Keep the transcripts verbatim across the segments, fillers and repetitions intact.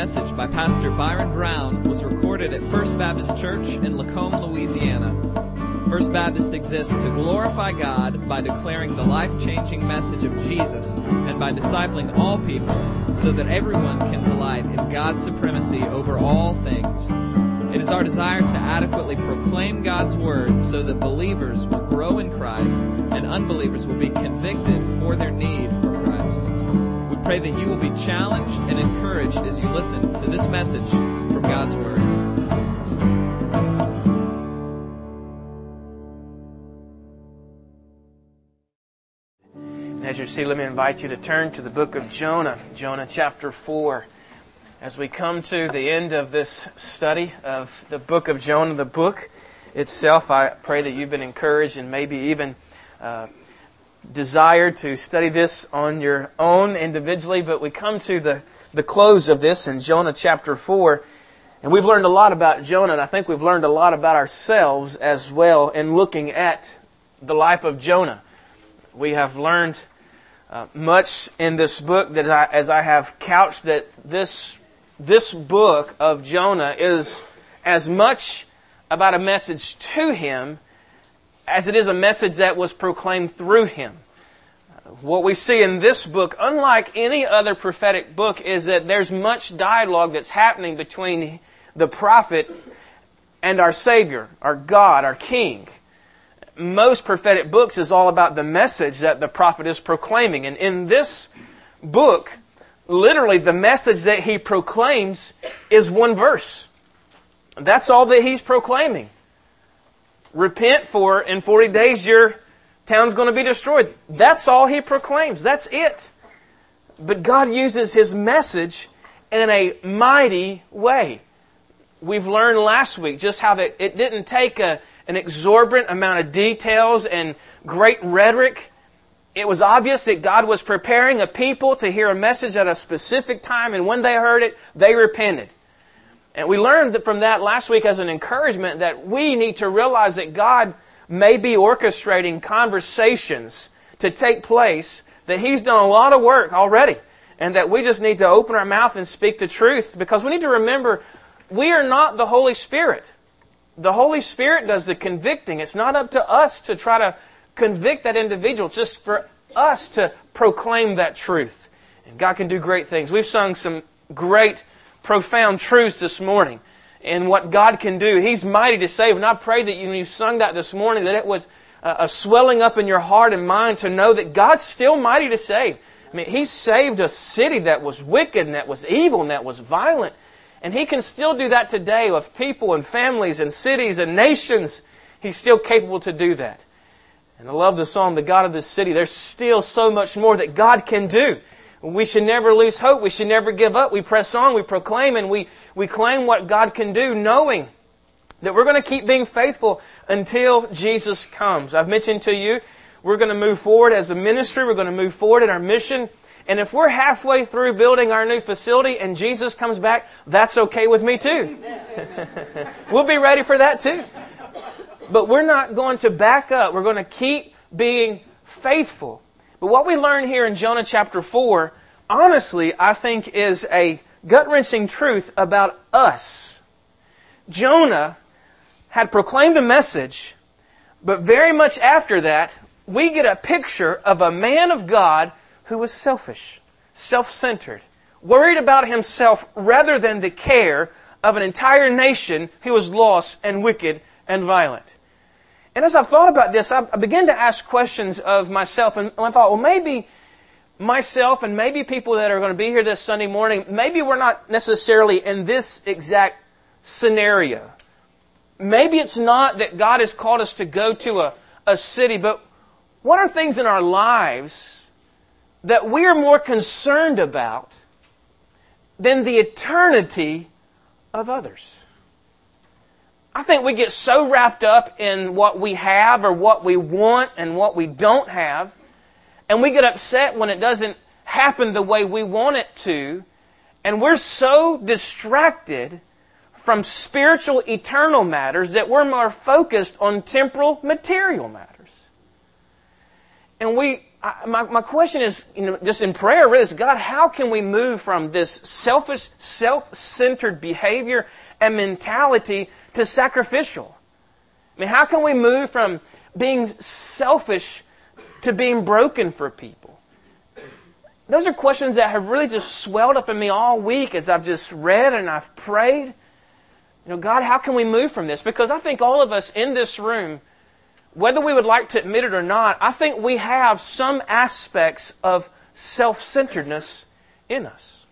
message by Pastor Byron Brown was recorded at First Baptist Church in Lacombe, Louisiana. First Baptist exists to glorify God by declaring the life-changing message of Jesus and by discipling all people so that everyone can delight in God's supremacy over all things. It is our desire to adequately proclaim God's Word so that believers will grow in Christ and unbelievers will be convicted for their need for Christ. We pray that you will be challenged and encouraged as you listen to this message from God's Word. As you see, let me invite you to turn to the book of Jonah, Jonah chapter four. As we come to the end of this study of the book of Jonah, the book itself, I pray that you've been encouraged and maybe even uh, desired to study this on your own individually. But we come to the, the close of this in Jonah chapter four. And we've learned a lot about Jonah, and I think we've learned a lot about ourselves as well in looking at the life of Jonah. We have learned uh, much in this book that I, as I have couched that this This book of Jonah is as much about a message to him as it is a message that was proclaimed through him. What we see in this book, unlike any other prophetic book, is that there's much dialogue that's happening between the prophet and our Savior, our God, our King. Most prophetic books is all about the message that the prophet is proclaiming. And in this book, literally, the message that he proclaims is one verse. That's all that he's proclaiming. Repent, for in forty days your town's going to be destroyed. That's all he proclaims. That's it. But God uses his message in a mighty way. We've learned last week just how that it didn't take a, an exorbitant amount of details and great rhetoric. It was obvious that God was preparing a people to hear a message at a specific time, and when they heard it, they repented. And we learned that from that last week as an encouragement that we need to realize that God may be orchestrating conversations to take place, that He's done a lot of work already, and that we just need to open our mouth and speak the truth, because we need to remember we are not the Holy Spirit. The Holy Spirit does the convicting. It's not up to us to try to convict that individual, just for us to proclaim that truth. And God can do great things. We've sung some great, profound truths this morning in what God can do. He's mighty to save. And I pray that when you sung that this morning, that it was a swelling up in your heart and mind to know that God's still mighty to save. I mean, He saved a city that was wicked and that was evil and that was violent. And He can still do that today with people and families and cities and nations. He's still capable to do that. And I love the song, The God of this City. There's still so much more that God can do. We should never lose hope. We should never give up. We press on, we proclaim, and we, we claim what God can do, knowing that we're going to keep being faithful until Jesus comes. I've mentioned to you, we're going to move forward as a ministry. We're going to move forward in our mission. And if we're halfway through building our new facility and Jesus comes back, that's okay with me too. We'll be ready for that too. But we're not going to back up. We're going to keep being faithful. But what we learn here in Jonah chapter four, honestly, I think is a gut-wrenching truth about us. Jonah had proclaimed a message, but very much after that, we get a picture of a man of God who was selfish, self-centered, worried about himself rather than the care of an entire nation who was lost and wicked and violent. And as I've thought about this, I began to ask questions of myself. And I thought, well, maybe myself and maybe people that are going to be here this Sunday morning, maybe we're not necessarily in this exact scenario. Maybe it's not that God has called us to go to a, a city, but what are things in our lives that we are more concerned about than the eternity of others? I think we get so wrapped up in what we have or what we want and what we don't have, and we get upset when it doesn't happen the way we want it to, and we're so distracted from spiritual, eternal matters that we're more focused on temporal, material matters. And we I, my, my question is, you know, just in prayer, really, is God, how can we move from this selfish, self-centered behavior and mentality to sacrificial? I mean, how can we move from being selfish to being broken for people? Those are questions that have really just swelled up in me all week as I've just read and I've prayed. You know, God, how can we move from this? Because I think all of us in this room, whether we would like to admit it or not, I think we have some aspects of self-centeredness in us.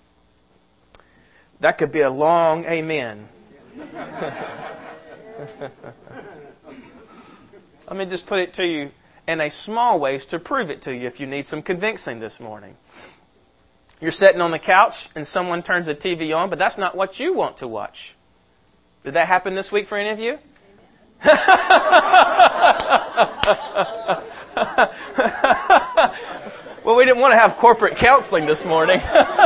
That could be a long amen. Let me just put it to you in a small ways to prove it to you if you need some convincing this morning. You're sitting on the couch and someone turns the T V on, but that's not what you want to watch. Did that happen this week for any of you? Well, we didn't want to have corporate counseling this morning.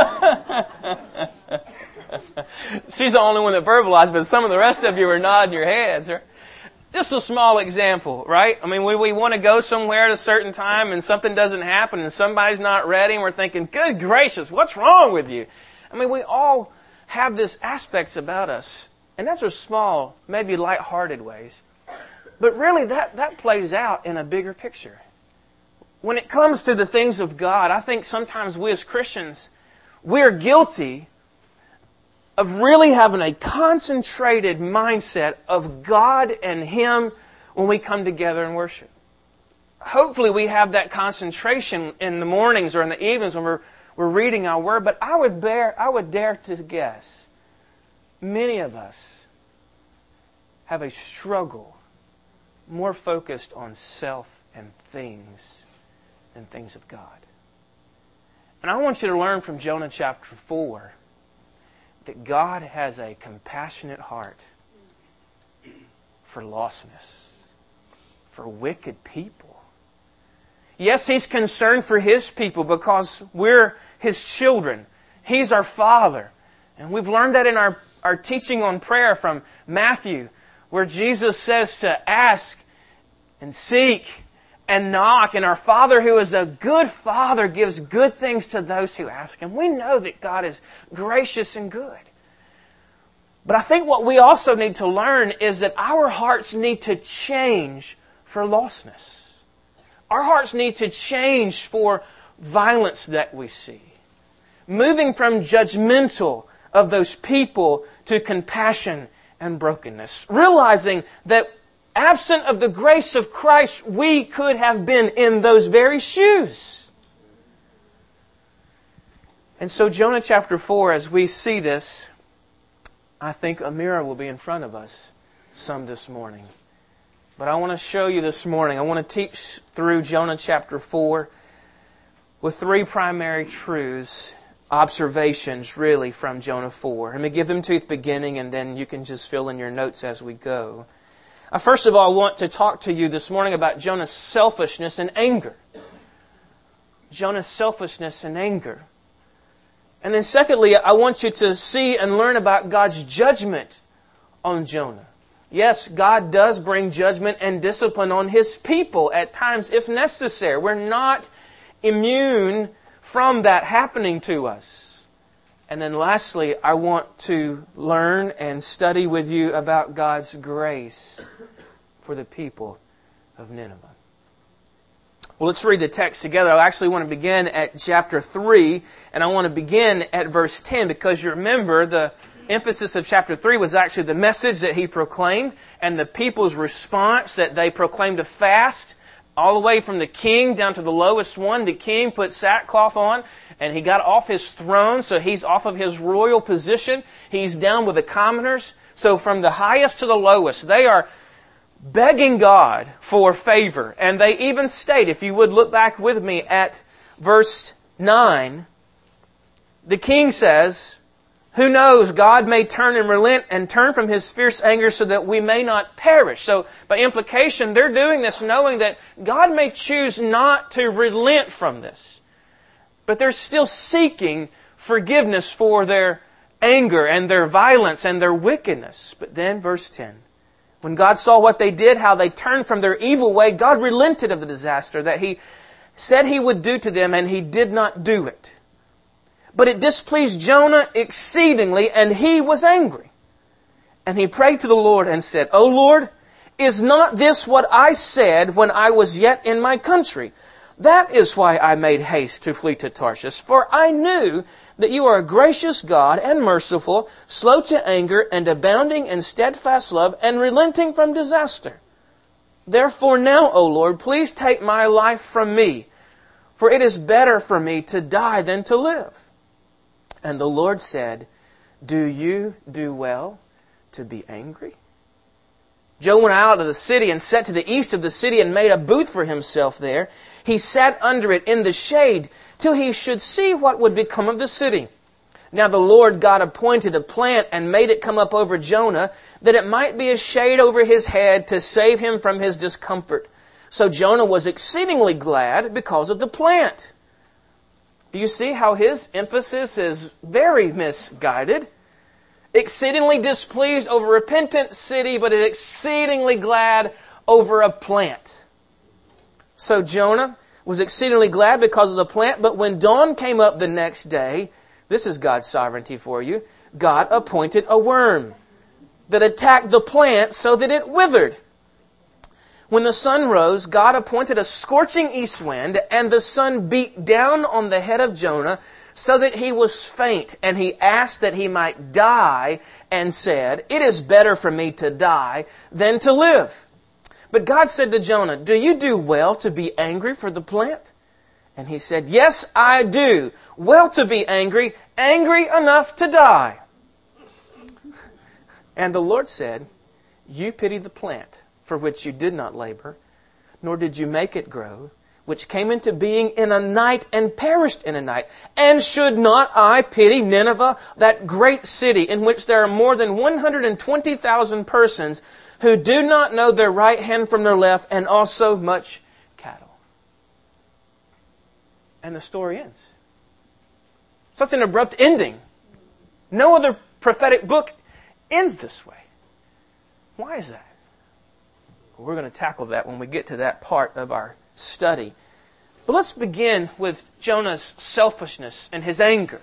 She's the only one that verbalized, but some of the rest of you are nodding your heads. Just a small example, right? I mean, we, we want to go somewhere at a certain time and something doesn't happen and somebody's not ready and we're thinking, good gracious, what's wrong with you? I mean, we all have these aspects about us. And those are small, maybe lighthearted ways. But really, that, that plays out in a bigger picture. When it comes to the things of God, I think sometimes we as Christians, we're guilty of really having a concentrated mindset of God and Him when we come together and worship. Hopefully we have that concentration in the mornings or in the evenings when we're, we're reading our Word. But I would, bear, I would dare to guess many of us have a struggle more focused on self and things than things of God. And I want you to learn from Jonah chapter four that God has a compassionate heart for lostness, for wicked people. Yes, He's concerned for His people because we're His children. He's our Father. And we've learned that in our Our teaching on prayer from Matthew, where Jesus says to ask and seek and knock. And our Father who is a good Father gives good things to those who ask Him. We know that God is gracious and good. But I think what we also need to learn is that our hearts need to change for lostness. Our hearts need to change for violence that we see. Moving from judgmental of those people to compassion and brokenness. Realizing that absent of the grace of Christ, we could have been in those very shoes. And so Jonah chapter four, as we see this, I think a mirror will be in front of us some this morning. But I want to show you this morning, I want to teach through Jonah chapter four with three primary truths, observations really from Jonah four. Let me give them to you at the beginning and then you can just fill in your notes as we go. I first of all want to talk to you this morning about Jonah's selfishness and anger. Jonah's selfishness and anger. And then secondly, I want you to see and learn about God's judgment on Jonah. Yes, God does bring judgment and discipline on His people at times if necessary. We're not immune from that happening to us. And then lastly, I want to learn and study with you about God's grace for the people of Nineveh. Well, let's read the text together. I actually want to begin at chapter three, and I want to begin at verse ten, because you remember the emphasis of chapter three was actually the message that he proclaimed and the people's response that they proclaimed a fast. All the way from the king down to the lowest one. The king put sackcloth on and he got off his throne, so he's off of his royal position. He's down with the commoners. So from the highest to the lowest, they are begging God for favor. And they even state, if you would look back with me at verse nine, the king says, who knows, God may turn and relent and turn from His fierce anger so that we may not perish. So by implication, they're doing this knowing that God may choose not to relent from this. But they're still seeking forgiveness for their anger and their violence and their wickedness. But then verse ten, when God saw what they did, how they turned from their evil way, God relented of the disaster that He said he would do to them, and he did not do it. But it displeased Jonah exceedingly, and he was angry. And he prayed to the Lord and said, O Lord, is not this what I said when I was yet in my country? That is why I made haste to flee to Tarshish, for I knew that you are a gracious God and merciful, slow to anger, and abounding in steadfast love, and relenting from disaster. Therefore now, O Lord, please take my life from me, for it is better for me to die than to live. And the Lord said, Do you do well to be angry? Jonah went out of the city and sat to the east of the city and made a booth for himself there. He sat under it in the shade till he should see what would become of the city. Now the Lord God appointed a plant and made it come up over Jonah, that it might be a shade over his head to save him from his discomfort. So Jonah was exceedingly glad because of the plant. Do you see how his emphasis is very misguided? Exceedingly displeased over a repentant city, but exceedingly glad over a plant. So Jonah was exceedingly glad because of the plant, but when dawn came up the next day, this is God's sovereignty for you, God appointed a worm that attacked the plant so that it withered. When the sun rose, God appointed a scorching east wind, and the sun beat down on the head of Jonah so that he was faint, and he asked that he might die, and said, It is better for me to die than to live. But God said to Jonah, Do you do well to be angry for the plant? And he said, Yes, I do. Well to be angry, angry enough to die. And the Lord said, You pity the plant for which you did not labor, nor did you make it grow, which came into being in a night and perished in a night. And should not I pity Nineveh, that great city in which there are more than one hundred twenty thousand persons who do not know their right hand from their left, and also much cattle? And the story ends. Such an abrupt ending. No other prophetic book ends this way. Why is that? Well, we're going to tackle that when we get to that part of our study. But let's begin with Jonah's selfishness and his anger.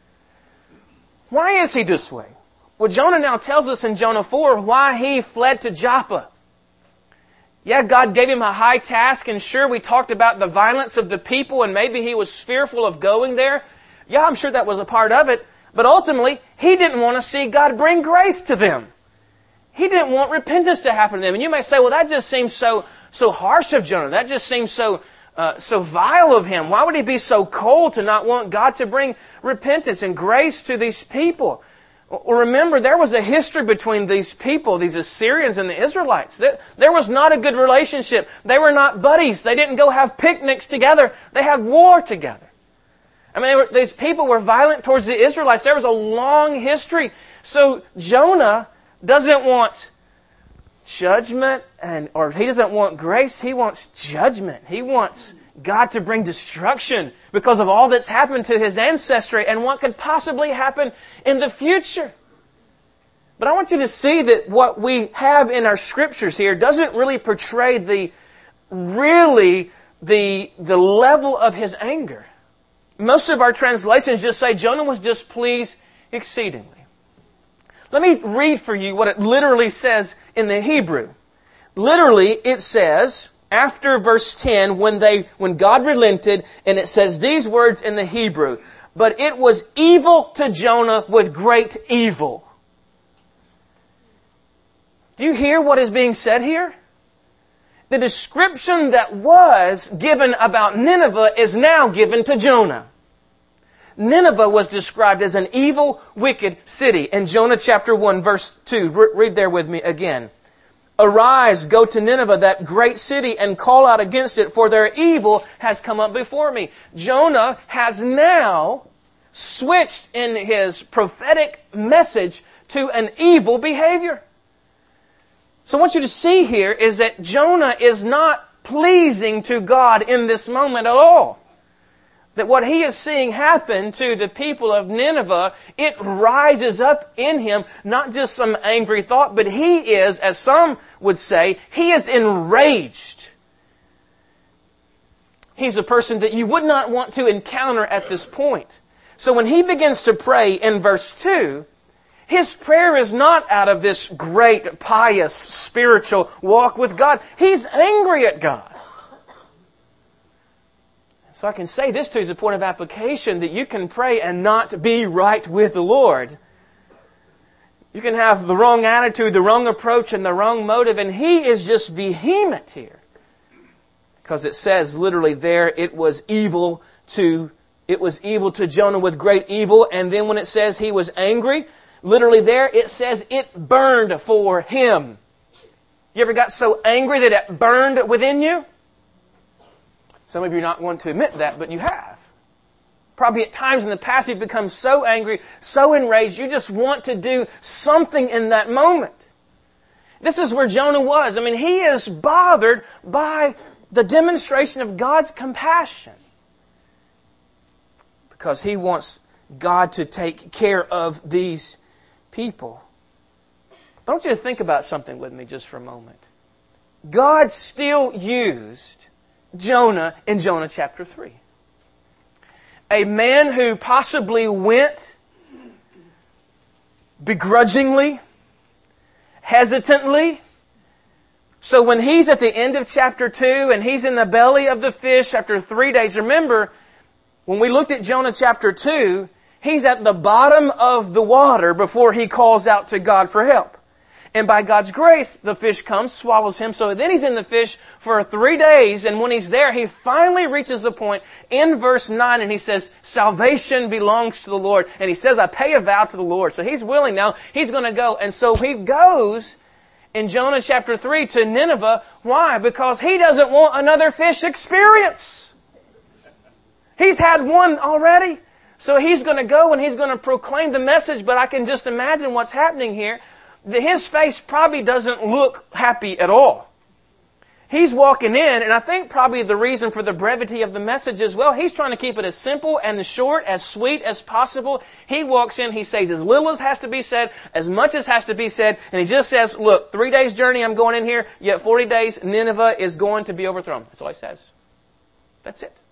Why is he this way? Well, Jonah now tells us in Jonah four why he fled to Joppa. Yeah, God gave him a high task, and sure, we talked about the violence of the people, and maybe he was fearful of going there. Yeah, I'm sure that was a part of it. But ultimately, he didn't want to see God bring grace to them. He didn't want repentance to happen to them. And you may say, well, that just seems so so harsh of Jonah. That just seems so uh, so vile of him. Why would he be so cold to not want God to bring repentance and grace to these people? Well, remember, there was a history between these people, these Assyrians and the Israelites. There was not a good relationship. They were not buddies. They didn't go have picnics together. They had war together. I mean, they were, these people were violent towards the Israelites. There was a long history. So Jonah doesn't want judgment, and or he doesn't want grace. He wants judgment. He wants God to bring destruction because of all that's happened to his ancestry and what could possibly happen in the future. But I want you to see that what we have in our scriptures here doesn't really portray the really the the level of his anger. Most of our translations just say Jonah was displeased exceedingly. Let me read for you what it literally says in the Hebrew. Literally, it says, after verse ten, when they, when God relented, and it says these words in the Hebrew, but it was evil to Jonah with great evil. Do you hear what is being said here? The description that was given about Nineveh is now given to Jonah. Nineveh was described as an evil, wicked city. In Jonah chapter one, verse two, read there with me again. Arise, go to Nineveh, that great city, and call out against it, for their evil has come up before me. Jonah has now switched in his prophetic message to an evil behavior. So I want you to see here is that Jonah is not pleasing to God in this moment at all. That what he is seeing happen to the people of Nineveh, it rises up in him, not just some angry thought, but he is, as some would say, he is enraged. He's a person that you would not want to encounter at this point. So when he begins to pray in verse two, his prayer is not out of this great, pious, spiritual walk with God. He's angry at God. So I can say this to you as a point of application, that you can pray and not be right with the Lord. You can have the wrong attitude, the wrong approach, and the wrong motive, and he is just vehement here. Because it says literally there, it was evil to, it was evil to Jonah with great evil, and then when it says he was angry, literally there it says it burned for him. You ever got so angry that it burned within you? Some of you are not going to admit that, but you have. Probably at times in the past you've become so angry, so enraged, you just want to do something in that moment. This is where Jonah was. I mean, he is bothered by the demonstration of God's compassion. Because he wants God to take care of these people. But I want you to think about something with me just for a moment. God still used Jonah in Jonah chapter three. A man who possibly went begrudgingly, hesitantly. So when he's at the end of chapter two and he's in the belly of the fish after three days, remember, when we looked at Jonah chapter two, he's at the bottom of the water before he calls out to God for help. And by God's grace, the fish comes, swallows him. So then he's in the fish for three days. And when he's there, he finally reaches the point in verse nine. And he says, salvation belongs to the Lord. And he says, I pay a vow to the Lord. So he's willing now. He's going to go. And so he goes in Jonah chapter three to Nineveh. Why? Because he doesn't want another fish experience. He's had one already. So he's going to go and he's going to proclaim the message. But I can just imagine what's happening here. His face probably doesn't look happy at all. He's walking in, and I think probably the reason for the brevity of the message as well, he's trying to keep it as simple and as short, as sweet as possible. He walks in, he says as little as has to be said, as much as has to be said, and he just says, look, three days journey, I'm going in here, yet forty days, Nineveh is going to be overthrown. That's all he says. That's it.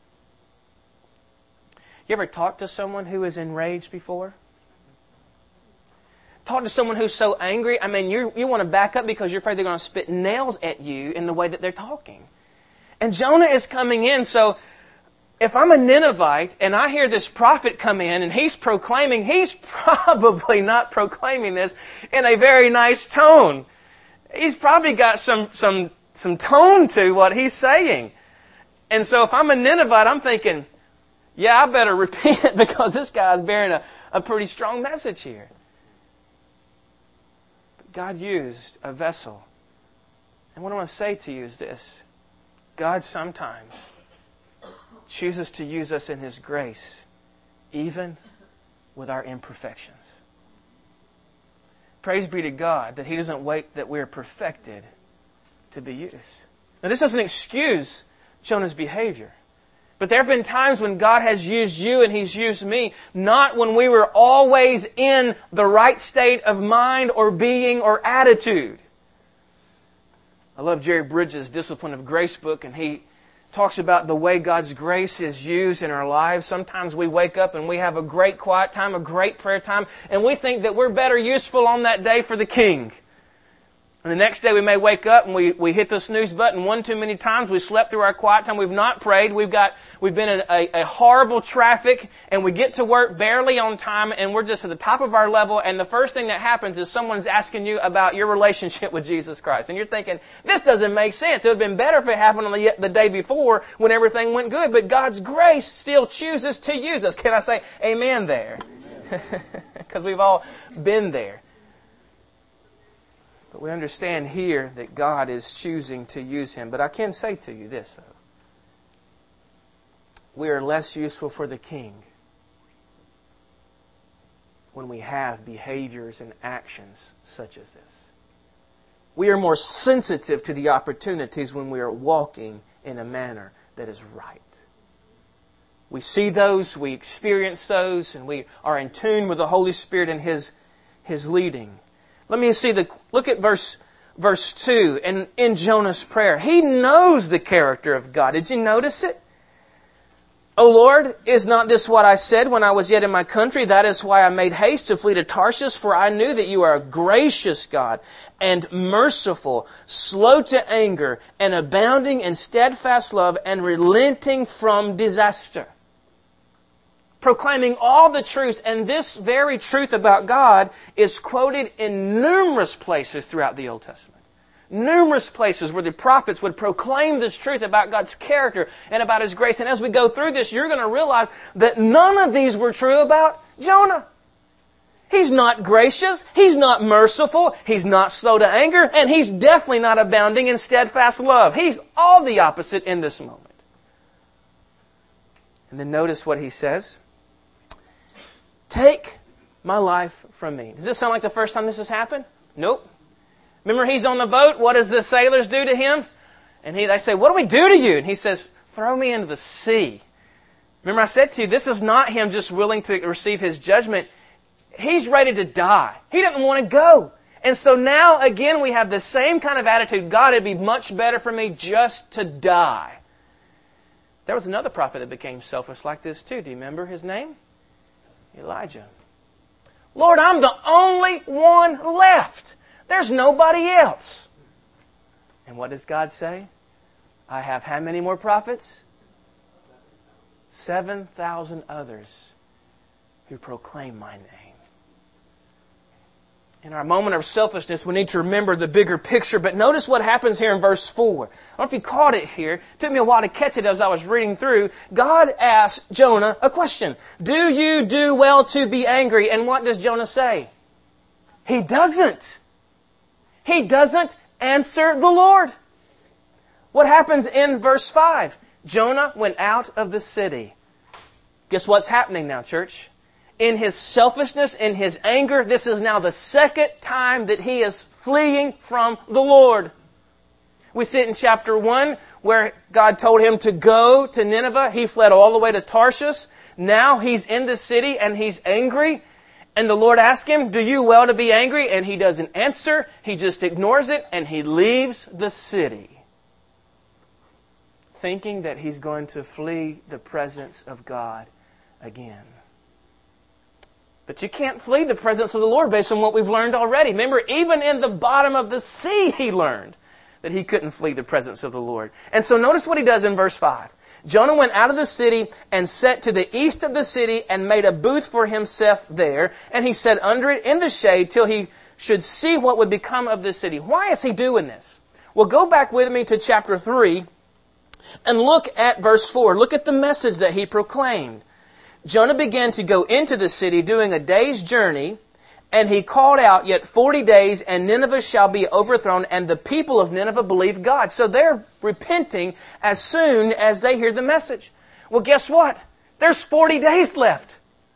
You ever talked to someone who is enraged before? Talk to someone who's so angry, I mean, you you want to back up because you're afraid they're going to spit nails at you in the way that they're talking. And Jonah is coming in, so if I'm a Ninevite and I hear this prophet come in and he's proclaiming, he's probably not proclaiming this in a very nice tone. He's probably got some some some tone to what he's saying. And so if I'm a Ninevite, I'm thinking, yeah, I better repent because this guy's bearing a, a pretty strong message here. God used a vessel. And what I want to say to you is this. God sometimes chooses to use us in His grace, even with our imperfections. Praise be to God that He doesn't wait that we're perfected to be used. Now this doesn't excuse Jonah's behavior. But there have been times when God has used you and He's used me, not when we were always in the right state of mind or being or attitude. I love Jerry Bridges' Discipline of Grace book, and he talks about the way God's grace is used in our lives. Sometimes we wake up and we have a great quiet time, a great prayer time, and we think that we're better useful on that day for the King. And the next day we may wake up and we, we hit the snooze button one too many times. We slept through our quiet time. We've not prayed. We've got, we've been in a, a horrible traffic, and we get to work barely on time, and we're just at the top of our level, and the first thing that happens is someone's asking you about your relationship with Jesus Christ. And you're thinking, this doesn't make sense. It would have been better if it happened on the, the day before when everything went good. But God's grace still chooses to use us. Can I say amen there? Because we've all been there. But we understand here that God is choosing to use him. But I can say to you this, though. We are less useful for the King when we have behaviors and actions such as this. We are more sensitive to the opportunities when we are walking in a manner that is right. We see those, we experience those, and we are in tune with the Holy Spirit and His, His leading. Let me see the, look at verse, verse two and in Jonah's prayer. He knows the character of God. Did you notice it? O Lord, is not this what I said when I was yet in my country? That is why I made haste to flee to Tarshish, for I knew that you are a gracious God and merciful, slow to anger, and abounding in steadfast love, and relenting from disaster. Proclaiming all the truths, and this very truth about God is quoted in numerous places throughout the Old Testament. Numerous places where the prophets would proclaim this truth about God's character and about His grace. And as we go through this, you're going to realize that none of these were true about Jonah. He's not gracious, he's not merciful, he's not slow to anger, and he's definitely not abounding in steadfast love. He's all the opposite in this moment. And then notice what he says. Take my life from me. Does this sound like the first time this has happened? Nope. Remember, he's on the boat. What does the sailors do to him? And he, they say, what do we do to you? And he says, throw me into the sea. Remember, I said to you, this is not him just willing to receive his judgment. He's ready to die. He doesn't want to go. And so now, again, we have the same kind of attitude. God, it'd be much better for me just to die. There was another prophet that became selfish like this too. Do you remember his name? Elijah. Lord, I'm the only one left. There's nobody else. And what does God say? I have how many more prophets? Seven thousand others who proclaim my name. In our moment of selfishness, we need to remember the bigger picture. But notice what happens here in verse four. I don't know if you caught it here. It took me a while to catch it as I was reading through. God asked Jonah a question. Do you do well to be angry? And what does Jonah say? He doesn't. He doesn't answer the Lord. What happens in verse five? Jonah went out of the city. Guess what's happening now, church? In his selfishness, in his anger, this is now the second time that he is fleeing from the Lord. We see it in chapter one where God told him to go to Nineveh. He fled all the way to Tarshish. Now he's in the city and he's angry. And the Lord asked him, do you well to be angry? And he doesn't answer. He just ignores it and he leaves the city, thinking that he's going to flee the presence of God again. But you can't flee the presence of the Lord based on what we've learned already. Remember, even in the bottom of the sea, he learned that he couldn't flee the presence of the Lord. And so notice what he does in verse five. Jonah went out of the city and set to the east of the city and made a booth for himself there. And he sat under it in the shade till he should see what would become of the city. Why is he doing this? Well, go back with me to chapter three and look at verse four. Look at the message that he proclaimed. Jonah began to go into the city doing a day's journey, and he called out, yet forty days, and Nineveh shall be overthrown, and the people of Nineveh believe God. So they're repenting as soon as they hear the message. Well, guess what? There's forty days left.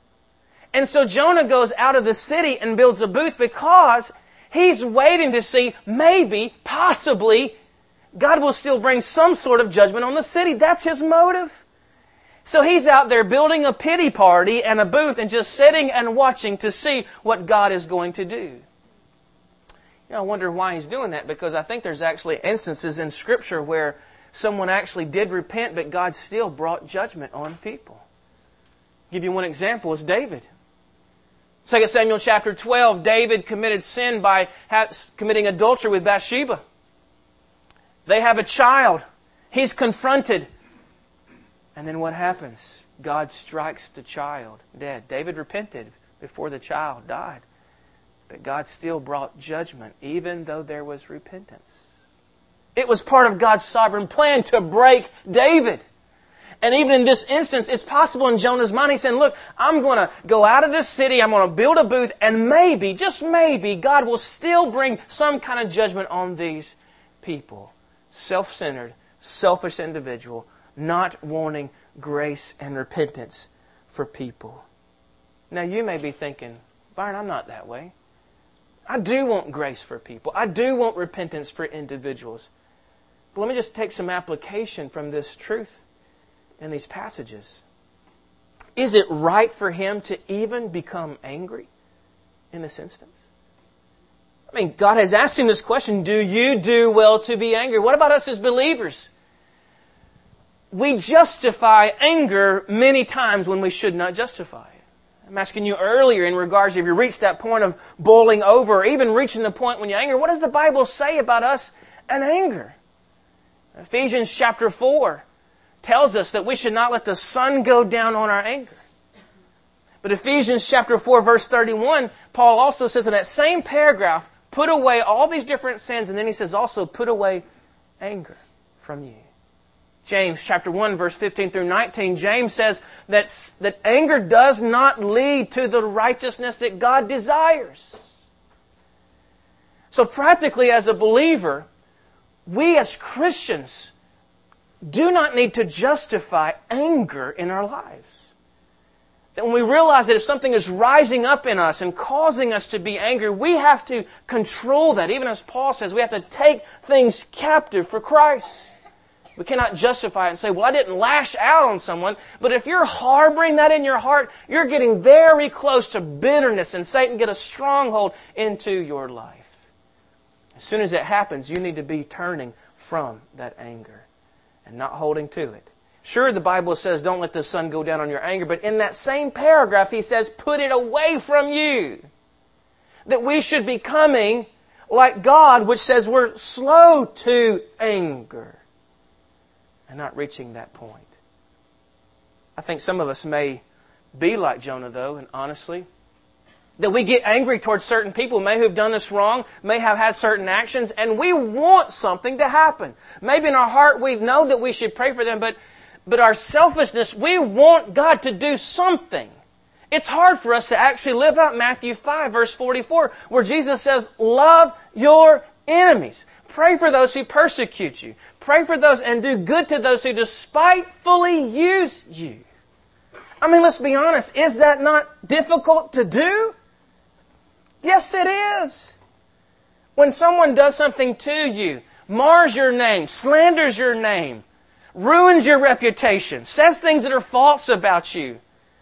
And so Jonah goes out of the city and builds a booth because he's waiting to see, maybe, possibly, God will still bring some sort of judgment on the city. That's his motive. So he's out there building a pity party and a booth and just sitting and watching to see what God is going to do. You know, I wonder why he's doing that, because I think there's actually instances in Scripture where someone actually did repent, but God still brought judgment on people. I'll give you one example is David. Second Samuel chapter twelve, David committed sin by committing adultery with Bathsheba. They have a child. He's confronted. And then what happens? God strikes the child dead. David repented before the child died. But God still brought judgment, even though there was repentance. It was part of God's sovereign plan to break David. And even in this instance, it's possible in Jonah's mind, he's saying, look, I'm going to go out of this city, I'm going to build a booth, and maybe, just maybe, God will still bring some kind of judgment on these people. Self-centered, selfish individual, not wanting grace and repentance for people. Now you may be thinking, Byron, I'm not that way. I do want grace for people. I do want repentance for individuals. But let me just take some application from this truth in these passages. Is it right for him to even become angry in this instance? I mean, God has asked him this question, do you do well to be angry? What about us as believers? we justify anger many times when we should not justify it. I'm asking you earlier in regards to if you reach that point of boiling over, or even reaching the point when you're angry, what does the Bible say about us and anger? Ephesians chapter four tells us that we should not let the sun go down on our anger. But Ephesians chapter four verse thirty-one, Paul also says in that same paragraph, put away all these different sins, and then he says also put away anger from you. James chapter one verse fifteen through nineteen, James says that, that anger does not lead to the righteousness that God desires. So practically as a believer, we as Christians do not need to justify anger in our lives. That when we realize that if something is rising up in us and causing us to be angry, we have to control that. Even as Paul says, we have to take things captive for Christ. We cannot justify it and say, well, I didn't lash out on someone. But if you're harboring that in your heart, you're getting very close to bitterness, and Satan get a stronghold into your life. As soon as that happens, you need to be turning from that anger and not holding to it. Sure, the Bible says don't let the sun go down on your anger, but in that same paragraph he says put it away from you. That we should be coming like God, which says we're slow to anger and not reaching that point. I think some of us may be like Jonah though, and honestly, that we get angry towards certain people, may have done us wrong, may have had certain actions, and we want something to happen. Maybe in our heart we know that we should pray for them, but But our selfishness, we want God to do something. It's hard for us to actually live out Matthew five, verse forty-four, where Jesus says, love your enemies. Pray for those who persecute you. Pray for those and do good to those who despitefully use you. I mean, let's be honest. Is that not difficult to do? Yes, it is. When someone does something to you, mars your name, slanders your name, ruins your reputation, says things that are false about you,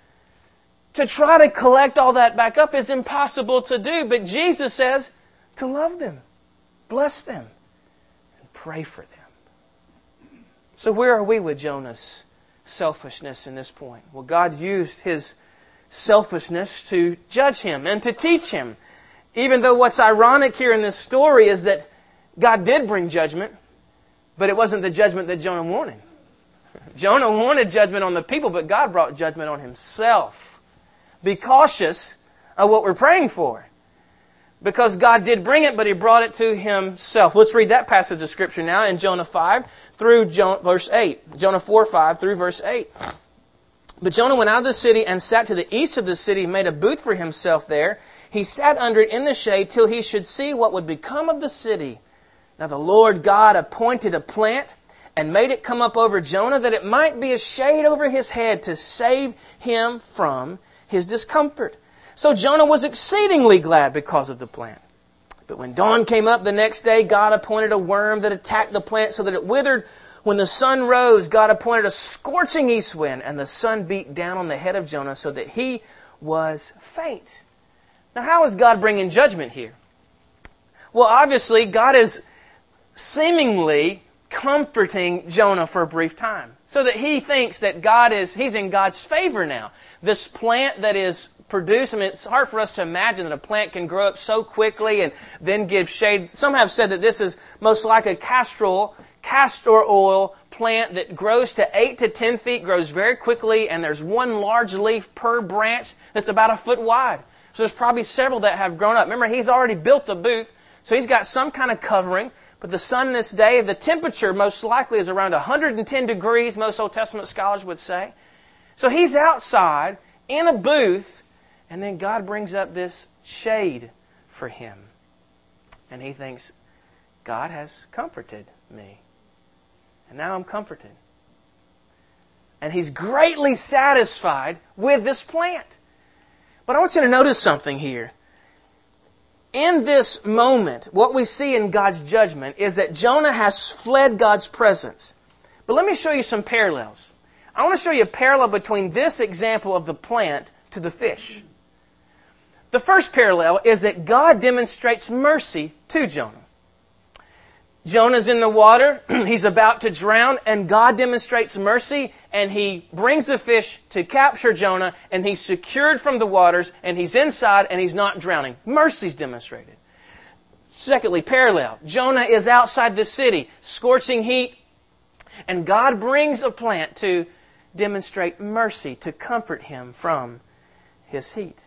to try to collect all that back up is impossible to do. But Jesus says to love them, bless them, and pray for them. So where are we with Jonah's selfishness in this point? Well, God used his selfishness to judge him and to teach him. Even though what's ironic here in this story is that God did bring judgment, but it wasn't the judgment that Jonah wanted. Jonah wanted judgment on the people, but God brought judgment on himself. Be cautious of what we're praying for. Because God did bring it, but He brought it to Himself. Let's read that passage of Scripture now in Jonah five through verse eight. Jonah four, five through verse eight. But Jonah went out of the city and sat to the east of the city, made a booth for himself there. He sat under it in the shade till he should see what would become of the city. Now the Lord God appointed a plant and made it come up over Jonah that it might be a shade over his head to save him from his discomfort. So Jonah was exceedingly glad because of the plant. But when dawn came up the next day, God appointed a worm that attacked the plant so that it withered. When the sun rose, God appointed a scorching east wind, and the sun beat down on the head of Jonah so that he was faint. Now, how is God bringing judgment here? Well, obviously, God is seemingly comforting Jonah for a brief time, so that he thinks that God is, he's in God's favor now. This plant that is produced, I mean, it's hard for us to imagine that a plant can grow up so quickly and then give shade. Some have said that this is most like a castor, castor oil plant that grows to eight to ten feet, grows very quickly, and there's one large leaf per branch that's about a foot wide. So there's probably several that have grown up. Remember, he's already built a booth, so he's got some kind of covering. But the sun this day, the temperature most likely is around one hundred ten degrees, most Old Testament scholars would say. So he's outside in a booth, and then God brings up this shade for him. And he thinks, God has comforted me. And now I'm comforted. And he's greatly satisfied with this plant. But I want you to notice something here. In this moment, what we see in God's judgment is that Jonah has fled God's presence. But let me show you some parallels. I want to show you a parallel between this example of the plant to the fish. The first parallel is that God demonstrates mercy to Jonah. Jonah's in the water. He's about to drown, and God demonstrates mercy, and He brings the fish to capture Jonah, and he's secured from the waters, and he's inside, and he's not drowning. Mercy's demonstrated. Secondly, parallel. Jonah is outside the city, scorching heat, and God brings a plant to demonstrate mercy, to comfort him from his heat.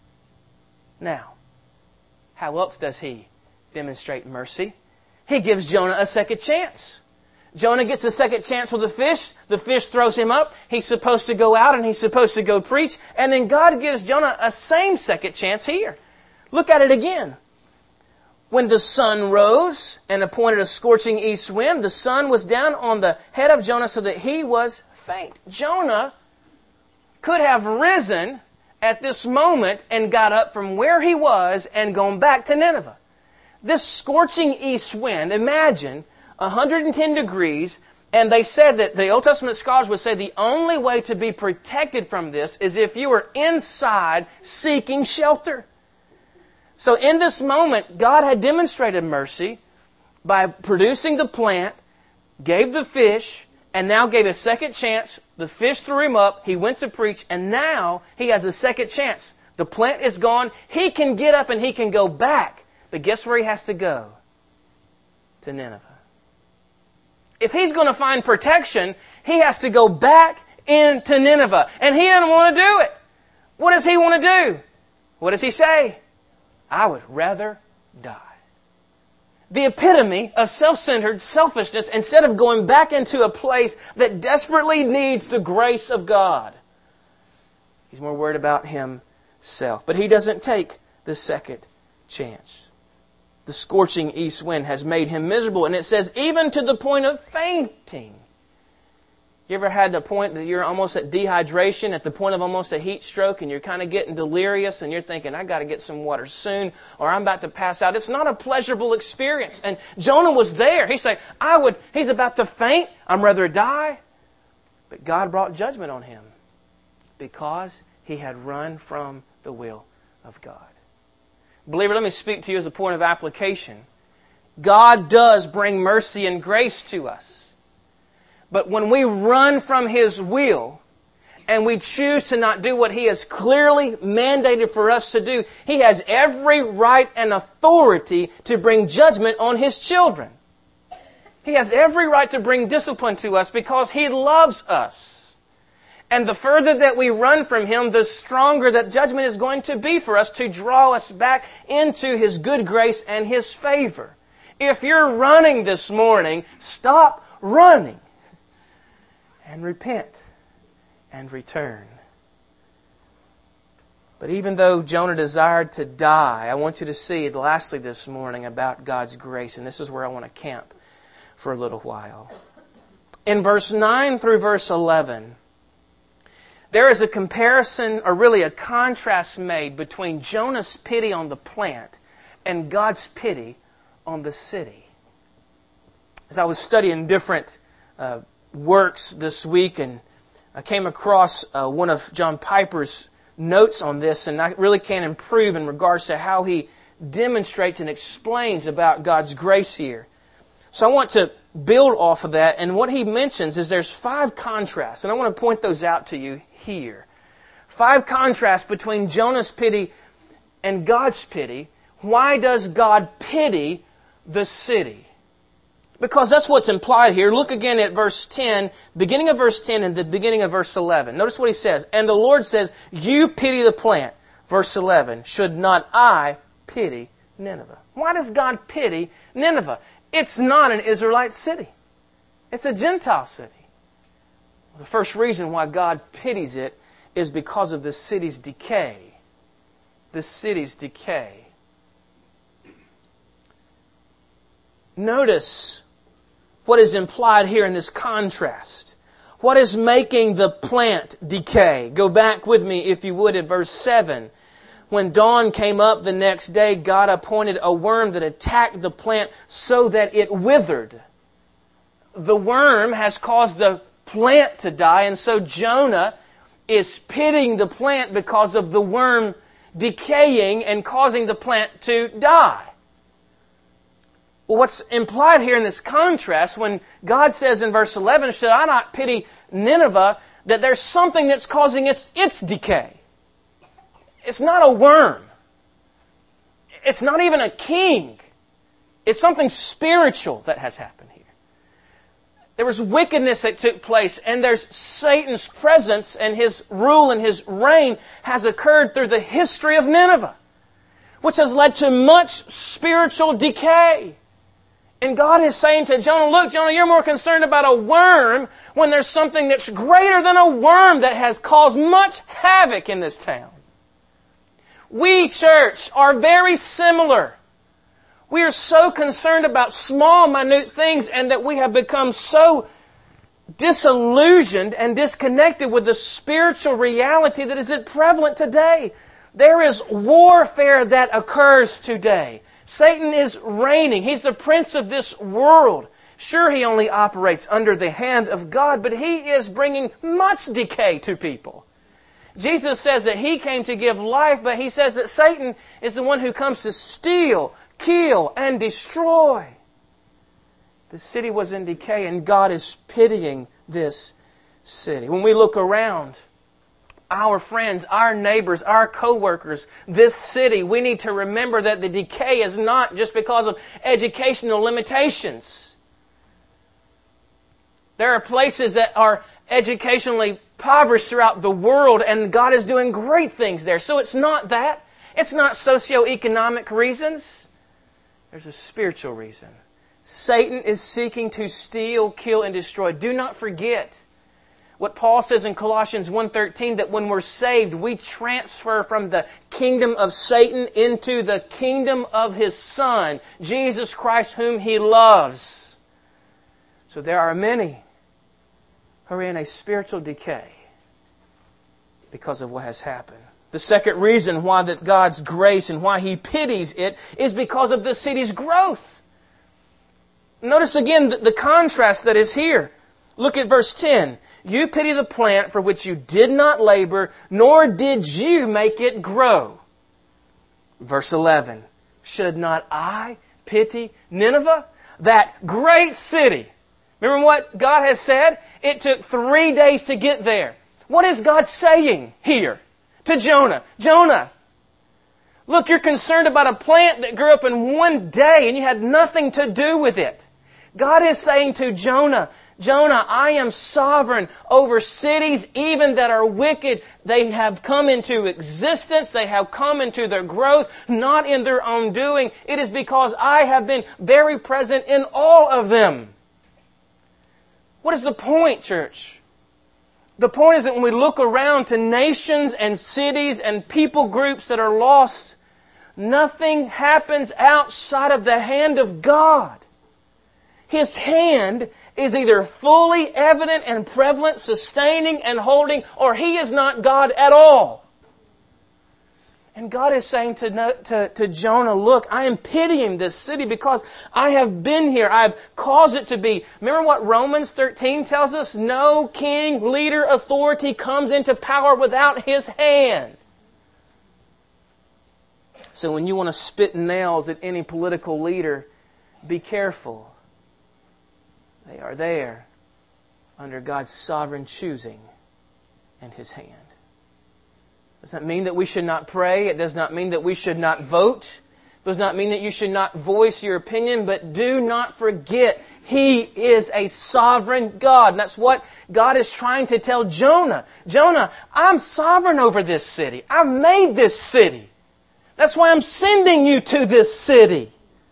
Now, how else does He demonstrate mercy? He gives Jonah a second chance. Jonah gets a second chance with the fish. The fish throws him up. He's supposed to go out and he's supposed to go preach. And then God gives Jonah a same second chance here. Look at it again. When the sun rose and appointed a scorching east wind, the sun was down on the head of Jonah so that he was faint. Jonah could have risen at this moment and got up from where he was and gone back to Nineveh. This scorching east wind, imagine one hundred ten degrees, and they said that the Old Testament scholars would say the only way to be protected from this is if you were inside seeking shelter. So in this moment, God had demonstrated mercy by producing the plant, gave the fish, and now gave a second chance. The fish threw him up. He went to preach, and now he has a second chance. The plant is gone. He can get up and he can go back. But guess where he has to go? To Nineveh. If he's going to find protection, he has to go back into Nineveh. And he doesn't want to do it. What does he want to do? What does he say? I would rather die. The epitome of self-centered selfishness instead of going back into a place that desperately needs the grace of God. He's more worried about himself. But he doesn't take the second chance. The scorching east wind has made him miserable. And it says, even to the point of fainting. You ever had the point that you're almost at dehydration, at the point of almost a heat stroke, and you're kind of getting delirious, and you're thinking, I got to get some water soon, or I'm about to pass out. It's not a pleasurable experience. And Jonah was there. He's saying, I would, he's about to faint. I'd rather die. But God brought judgment on him because he had run from the will of God. Believer, let me speak to you as a point of application. God does bring mercy and grace to us. But when we run from His will and we choose to not do what He has clearly mandated for us to do, He has every right and authority to bring judgment on His children. He has every right to bring discipline to us because He loves us. And the further that we run from Him, the stronger that judgment is going to be for us to draw us back into His good grace and His favor. If you're running this morning, stop running and repent and return. But even though Jonah desired to die, I want you to see lastly this morning about God's grace. And this is where I want to camp for a little while. In verse nine through verse eleven, there is a comparison, or really a contrast made between Jonah's pity on the plant and God's pity on the city. As I was studying different uh, works this week, and I came across uh, one of John Piper's notes on this, and I really can't improve in regards to how he demonstrates and explains about God's grace here. So I want to build off of that, and what he mentions is there's five contrasts, and I want to point those out to you here. Five contrasts between Jonah's pity and God's pity. Why does God pity the city? Because that's what's implied here. Look again at verse ten, beginning of verse ten and the beginning of verse eleven. Notice what he says. And the Lord says, you pity the plant. Verse eleven, should not I pity Nineveh? Why does God pity Nineveh? It's not an Israelite city. It's a Gentile city. The first reason why God pities it is because of the city's decay. The city's decay. Notice what is implied here in this contrast. What is making the plant decay? Go back with me, if you would, at verse seven. When dawn came up the next day, God appointed a worm that attacked the plant so that it withered. The worm has caused the plant to die, and so Jonah is pitying the plant because of the worm decaying and causing the plant to die. Well, what's implied here in this contrast, when God says in verse eleven, should I not pity Nineveh, that there's something that's causing its, its decay. It's not a worm. It's not even a king. It's something spiritual that has happened here. There was wickedness that took place, and there's Satan's presence, and his rule and his reign has occurred through the history of Nineveh, which has led to much spiritual decay. And God is saying to Jonah, look, Jonah, you're more concerned about a worm when there's something that's greater than a worm that has caused much havoc in this town. We, church, are very similar. We are so concerned about small, minute things, and that we have become so disillusioned and disconnected with the spiritual reality that is prevalent today. There is warfare that occurs today. Satan is reigning. He's the prince of this world. Sure, he only operates under the hand of God, but he is bringing much decay to people. Jesus says that He came to give life, but He says that Satan is the one who comes to steal, kill, and destroy. The city was in decay, and God is pitying this city. When we look around, our friends, our neighbors, our co-workers, this city, we need to remember that the decay is not just because of educational limitations. There are places that are educationally impoverished throughout the world, and God is doing great things there. So it's not that. It's not socioeconomic reasons. There's a spiritual reason. Satan is seeking to steal, kill, and destroy. Do not forget what Paul says in Colossians one thirteen, that when we're saved, we transfer from the kingdom of Satan into the kingdom of His Son, Jesus Christ, whom He loves. So there are many who are in a spiritual decay because of what has happened. The second reason why that God's grace and why He pities it is because of the city's growth. Notice again the, the contrast that is here. Look at verse ten. You pity the plant for which you did not labor, nor did you make it grow. Verse eleven. Should not I pity Nineveh, that great city? Remember what God has said? It took three days to get there. What is God saying here to Jonah? Jonah, look, you're concerned about a plant that grew up in one day and you had nothing to do with it. God is saying to Jonah, Jonah, I am sovereign over cities even that are wicked. They have come into existence. They have come into their growth, not in their own doing. It is because I have been very present in all of them. What is the point, church? The point is that when we look around to nations and cities and people groups that are lost, nothing happens outside of the hand of God. His hand is either fully evident and prevalent, sustaining and holding, or He is not God at all. And God is saying to, to, to Jonah, look, I am pitying this city because I have been here. I have caused it to be. Remember what Romans thirteen tells us? No king, leader, authority comes into power without His hand. So when you want to spit nails at any political leader, be careful. They are there under God's sovereign choosing and His hand. Does that mean that we should not pray? It does not mean that we should not vote. It does not mean that you should not voice your opinion. But do not forget, He is a sovereign God. And that's what God is trying to tell Jonah. Jonah, I'm sovereign over this city. I've made this city. That's why I'm sending you to this city.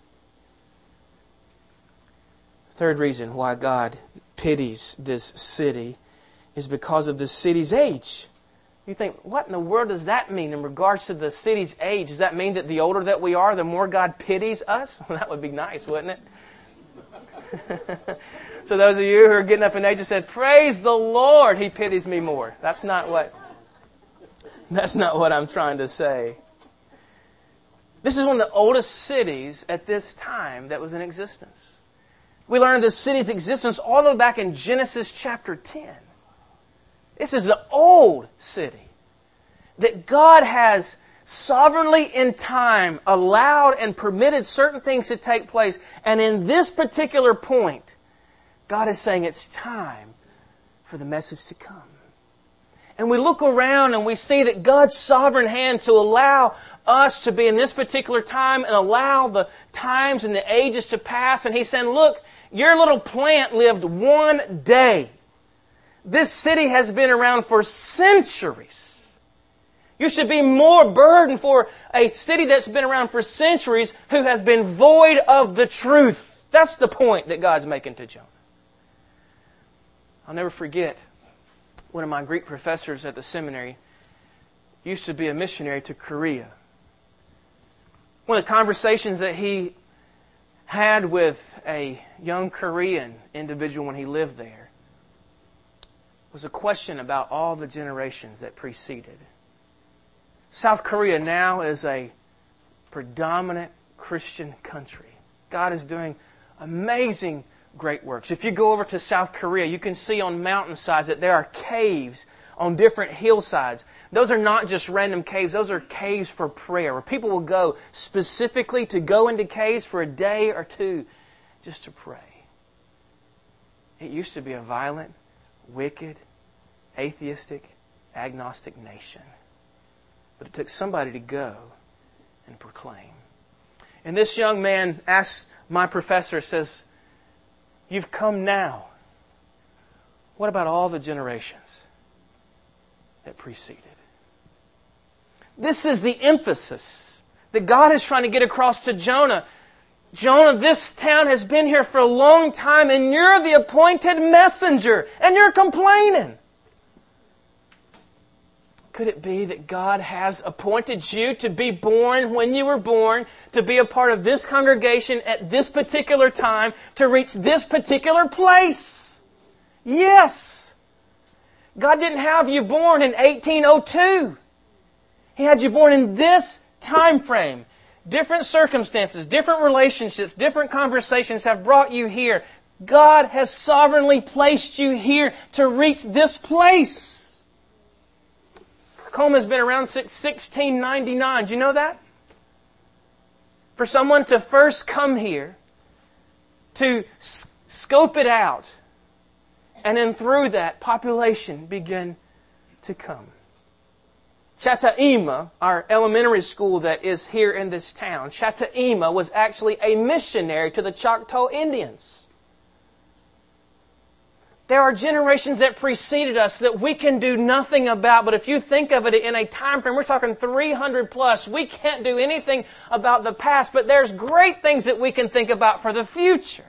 Third reason why God pities this city is because of the city's age. You think, what in the world does that mean in regards to the city's age? Does that mean that the older that we are, the more God pities us? Well, that would be nice, wouldn't it? So those of you who are getting up in age and said, praise the Lord, He pities me more. That's not what, that's not what I'm trying to say. This is one of the oldest cities at this time that was in existence. We learn of the city's existence all the way back in Genesis chapter ten. This is an old city that God has sovereignly in time allowed and permitted certain things to take place. And in this particular point, God is saying it's time for the message to come. And we look around and we see that God's sovereign hand to allow us to be in this particular time and allow the times and the ages to pass. And He's saying, look, your little plant lived one day. This city has been around for centuries. You should be more burdened for a city that's been around for centuries who has been void of the truth. That's the point that God's making to Jonah. I'll never forget, one of my Greek professors at the seminary used to be a missionary to Korea. One of the conversations that he had with a young Korean individual when he lived there was a question about all the generations that preceded. South Korea now is a predominant Christian country. God is doing amazing great works. If you go over to South Korea, you can see on mountainsides that there are caves on different hillsides. Those are not just random caves. Those are caves for prayer, where people will go specifically to go into caves for a day or two just to pray. It used to be a violent, wicked, atheistic, agnostic nation. But it took somebody to go and proclaim. And this young man asked my professor, says, you've come now. What about all the generations that preceded? This is the emphasis that God is trying to get across to Jonah. Jonah, this town has been here for a long time and you're the appointed messenger and you're complaining. Could it be that God has appointed you to be born when you were born, to be a part of this congregation at this particular time, to reach this particular place? Yes. God didn't have you born in eighteen oh two. He had you born in this time frame. Different circumstances, different relationships, different conversations have brought you here. God has sovereignly placed you here to reach this place. Tacoma's been around since sixteen ninety-nine. Do you know that? For someone to first come here, to s- scope it out, and then through that, population begin to come. Chataima, our elementary school that is here in this town, Chataima was actually a missionary to the Choctaw Indians. There are generations that preceded us that we can do nothing about. But if you think of it in a time frame, we're talking three hundred plus. We can't do anything about the past, but there's great things that we can think about for the future.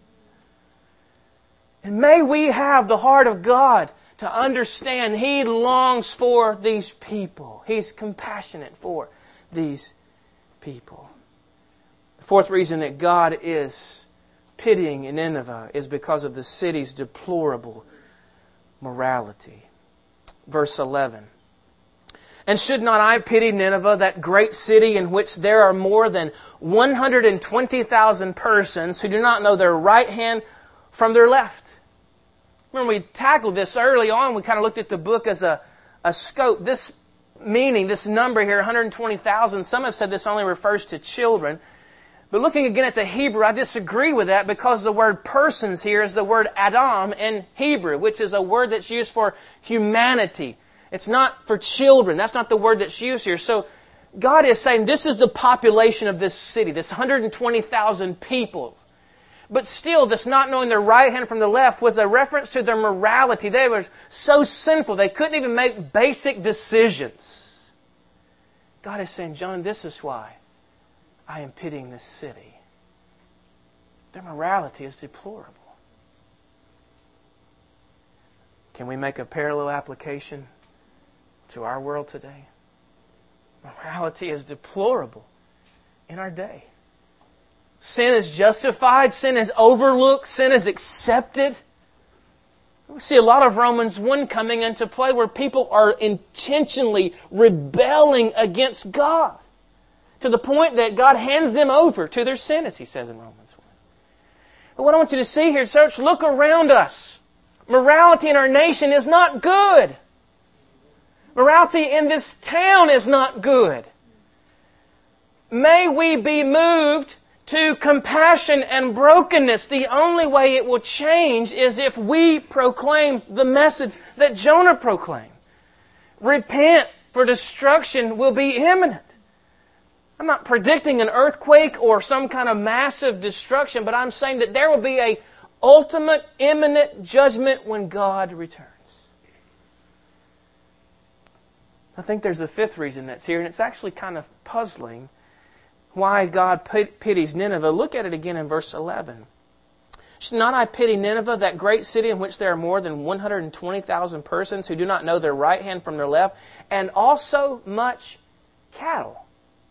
And may we have the heart of God to understand He longs for these people. He's compassionate for these people. The fourth reason that God is pitying in Nineveh is because of the city's deplorable morality. Verse eleven. And should not I pity Nineveh, that great city in which there are more than one hundred twenty thousand persons who do not know their right hand from their left? Remember, we tackled this early on. We kind of looked at the book as a, a scope. This meaning, this number here, one hundred twenty thousand, some have said this only refers to children. But looking again at the Hebrew, I disagree with that because the word persons here is the word Adam in Hebrew, which is a word that's used for humanity. It's not for children. That's not the word that's used here. So God is saying this is the population of this city, this one hundred twenty thousand people. But still, this not knowing their right hand from the left was a reference to their morality. They were so sinful, they couldn't even make basic decisions. God is saying, Jonah, this is why I am pitying this city. Their morality is deplorable. Can we make a parallel application to our world today? Morality is deplorable in our day. Sin is justified. Sin is overlooked. Sin is accepted. We see a lot of Romans one coming into play where people are intentionally rebelling against God to the point that God hands them over to their sin, as He says in Romans one. But what I want you to see here, church, look around us. Morality in our nation is not good. Morality in this town is not good. may we be moved to compassion and brokenness. The only way it will change is if we proclaim the message that Jonah proclaimed. Repent, for destruction will be imminent. I'm not predicting an earthquake or some kind of massive destruction, but I'm saying that there will be a ultimate, imminent judgment when God returns. I think there's a fifth reason that's here, and it's actually kind of puzzling why God pities Nineveh. Look at it again in verse eleven. Should not I pity Nineveh, that great city in which there are more than one hundred twenty thousand persons who do not know their right hand from their left, and also much cattle?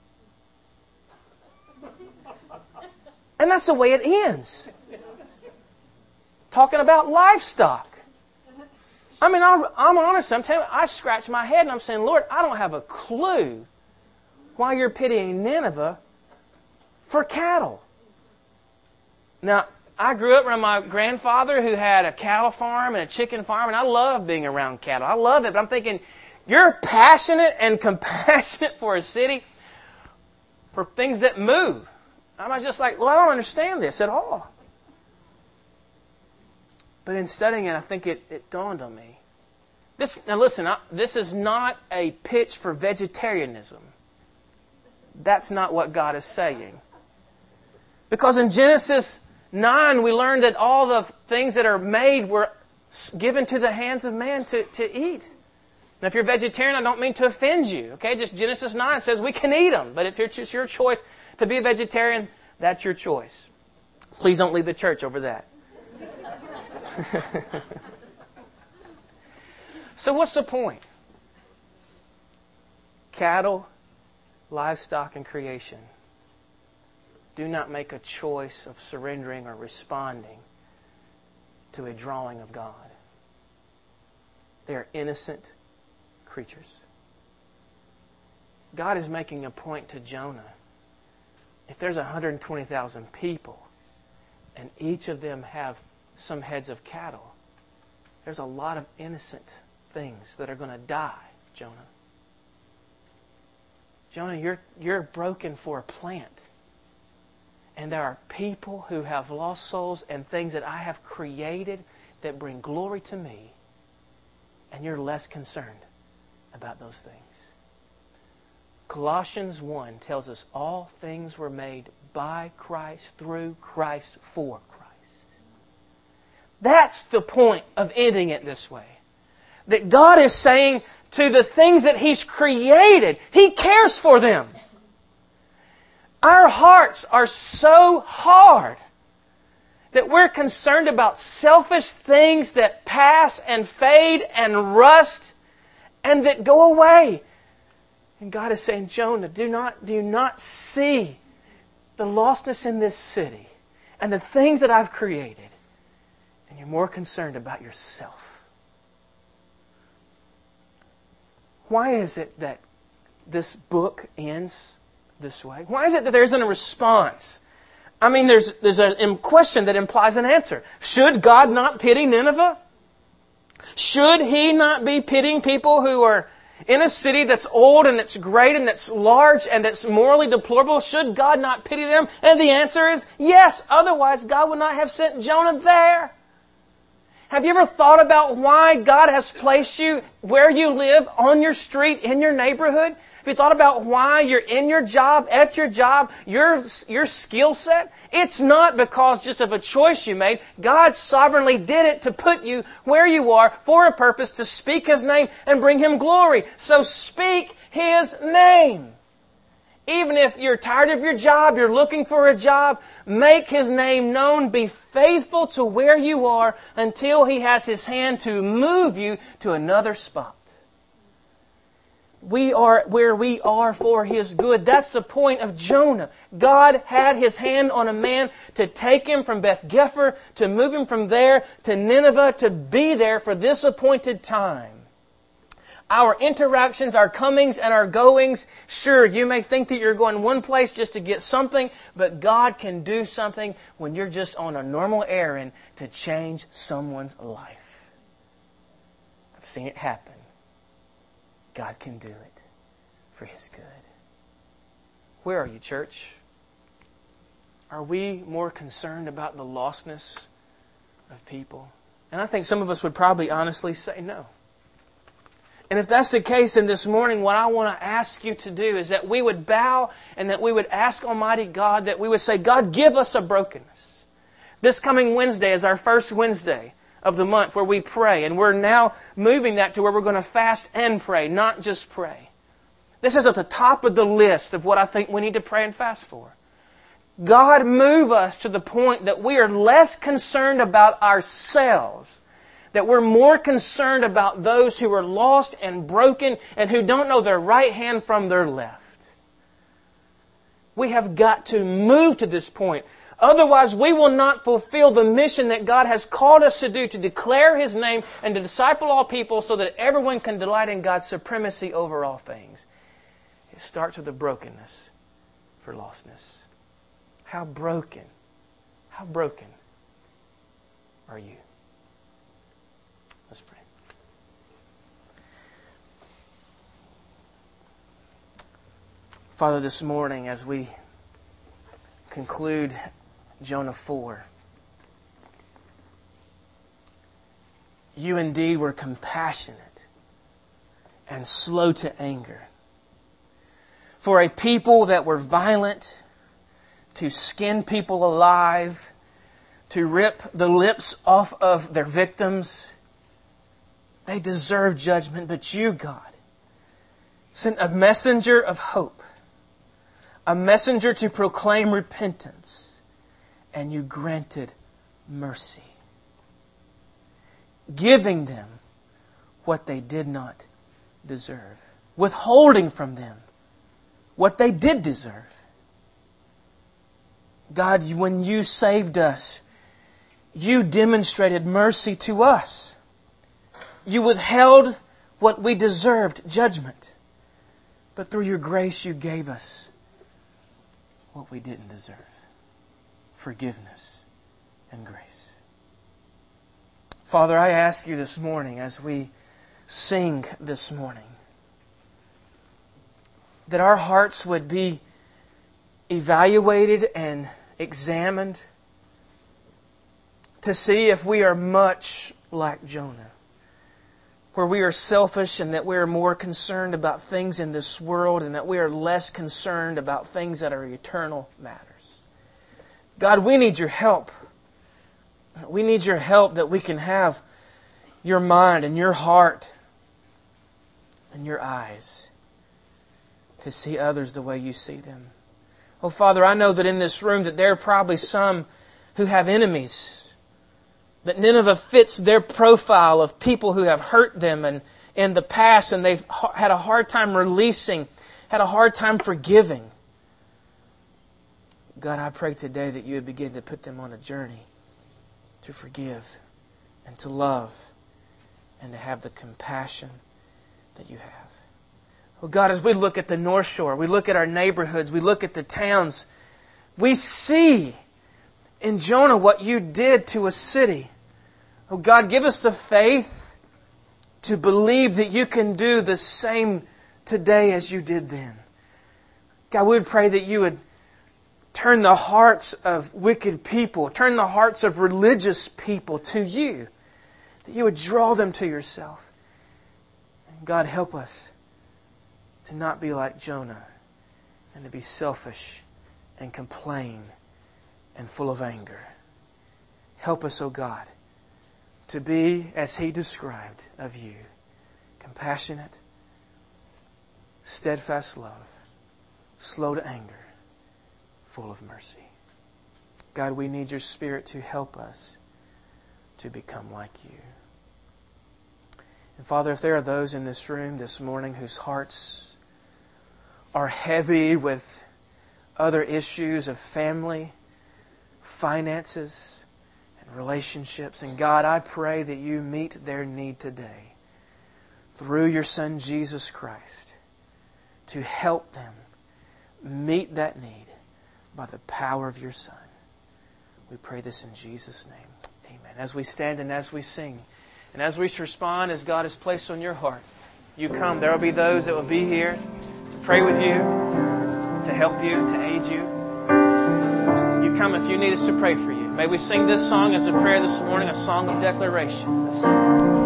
And that's the way it ends. Talking about livestock. I mean, I'm, I'm honest. I'm telling you, I scratch my head and I'm saying, Lord, I don't have a clue why you're pitying Nineveh for cattle. Now, I grew up around my grandfather who had a cattle farm and a chicken farm, and I love being around cattle. I love it, but I'm thinking, you're passionate and compassionate for a city for things that move. I was just like, well, I don't understand this at all. But in studying it, I think it, it dawned on me. This, now listen, I, this is not a pitch for vegetarianism. That's not what God is saying. Because in Genesis nine, we learned that all the things that are made were given to the hands of man to, to eat. Now, if you're vegetarian, I don't mean to offend you. Okay, just Genesis nine says we can eat them. But if it's your choice to be a vegetarian, that's your choice. Please don't leave the church over that. So what's the point? Cattle, livestock, and creation do not make a choice of surrendering or responding to a drawing of God. They are innocent creatures. God is making a point to Jonah. If there's one hundred twenty thousand people and each of them have some heads of cattle, there's a lot of innocent things that are going to die, Jonah. Jonah, you're, you're broken for a plant. And there are people who have lost souls and things that I have created that bring glory to me. And you're less concerned about those things. Colossians one tells us all things were made by Christ, through Christ, for Christ. That's the point of ending it this way. That God is saying to the things that He's created, He cares for them. Our hearts are so hard that we're concerned about selfish things that pass and fade and rust and that go away. And God is saying, Jonah, do not, do not see the lostness in this city and the things that I've created. And you're more concerned about yourself. Why is it that this book ends this way? Why is it that there isn't a response? I mean, there's, there's a question that implies an answer. Should God not pity Nineveh? Should He not be pitying people who are in a city that's old and that's great and that's large and that's morally deplorable? Should God not pity them? And the answer is yes. Otherwise, God would not have sent Jonah there. Have you ever thought about why God has placed you where you live, on your street, in your neighborhood? Have you thought about why you're in your job, at your job, your, your skill set? It's not because just of a choice you made. God sovereignly did it to put you where you are for a purpose, to speak His name and bring Him glory. So speak His name. Even if you're tired of your job, you're looking for a job, make His name known. Be faithful to where you are until He has His hand to move you to another spot. We are where we are for His good. That's the point of Jonah. God had His hand on a man to take him from Beth Gepher, to move him from there to Nineveh, to be there for this appointed time. Our interactions, our comings and our goings, sure, you may think that you're going one place just to get something, but God can do something when you're just on a normal errand to change someone's life. I've seen it happen. God can do it for His good. Where are you, church? Are we more concerned about the lostness of people? And I think some of us would probably honestly say no. And if that's the case, then this morning what I want to ask you to do is that we would bow and that we would ask Almighty God, that we would say, God, give us a brokenness. This coming Wednesday is our first Wednesday of the month where we pray. And we're now moving that to where we're going to fast and pray, not just pray. This is at the top of the list of what I think we need to pray and fast for. God, move us to the point that we are less concerned about ourselves, that we're more concerned about those who are lost and broken and who don't know their right hand from their left. We have got to move to this point. Otherwise, we will not fulfill the mission that God has called us to do, to declare His name and to disciple all people so that everyone can delight in God's supremacy over all things. It starts with a brokenness for lostness. How broken, how broken are you? Let's pray. Father, this morning as we conclude Jonah four, You indeed were compassionate and slow to anger. For a people that were violent, to skin people alive, to rip the lips off of their victims, they deserve judgment. But You, God, sent a messenger of hope, a messenger to proclaim repentance, and You granted mercy, giving them what they did not deserve, withholding from them what they did deserve. God, when You saved us, You demonstrated mercy to us. You withheld what we deserved, judgment. But through Your grace, You gave us what we didn't deserve, forgiveness and grace. Father, I ask You this morning as we sing this morning, that our hearts would be evaluated and examined to see if we are much like Jonah, where we are selfish and that we are more concerned about things in this world and that we are less concerned about things that are eternal matters. God, we need Your help. We need Your help that we can have Your mind and Your heart and Your eyes to see others the way You see them. Oh, Father, I know that in this room that there are probably some who have enemies, that Nineveh fits their profile of people who have hurt them and in the past, and they've had a hard time releasing, had a hard time forgiving. God, I pray today that You would begin to put them on a journey to forgive and to love and to have the compassion that You have. Oh God, as we look at the North Shore, we look at our neighborhoods, we look at the towns, we see in Jonah what You did to a city. Oh God, give us the faith to believe that You can do the same today as You did then. God, we would pray that You would turn the hearts of wicked people, turn the hearts of religious people to You, that You would draw them to Yourself. And God, help us to not be like Jonah and to be selfish and complain and full of anger. Help us, O God, to be as He described of You, compassionate, steadfast love, slow to anger, full of mercy. God, we need Your Spirit to help us to become like You. And Father, if there are those in this room this morning whose hearts are heavy with other issues of family, finances, and relationships. And God, I pray that You meet their need today through Your Son, Jesus Christ, to help them meet that need by the power of Your Son. We pray this in Jesus' name. Amen. As we stand and as we sing, and as we respond as God has placed on your heart, you come. There will be those that will be here to pray with you, to help you, to aid you. You come if you need us to pray for you. May we sing this song as a prayer this morning, a song of declaration. Let's sing.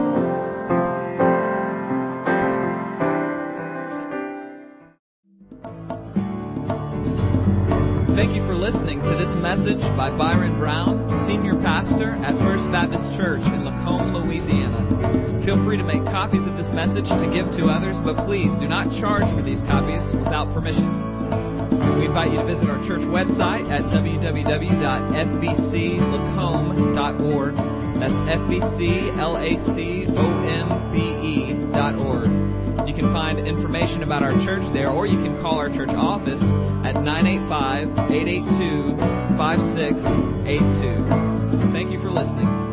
Thank you for listening to this message by Byron Brown, Senior Pastor at First Baptist Church in Lacombe, Louisiana. Feel free to make copies of this message to give to others, but please do not charge for these copies without permission. We invite you to visit our church website at w w w dot f b c lacombe dot org. That's F B C L A C O M B E dot org. You can find information about our church there, or you can call our church office at nine eight five, eight eight two, five six eight two. Thank you for listening.